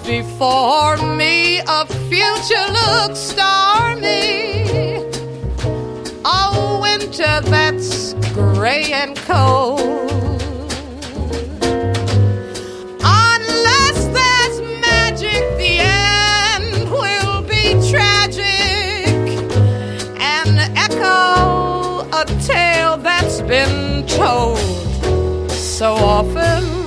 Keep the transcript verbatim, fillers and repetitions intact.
before me, a future looks stormy, a winter that's gray and cold. Unless there's magic, the end will be tragic and echo a tale that's been told so often.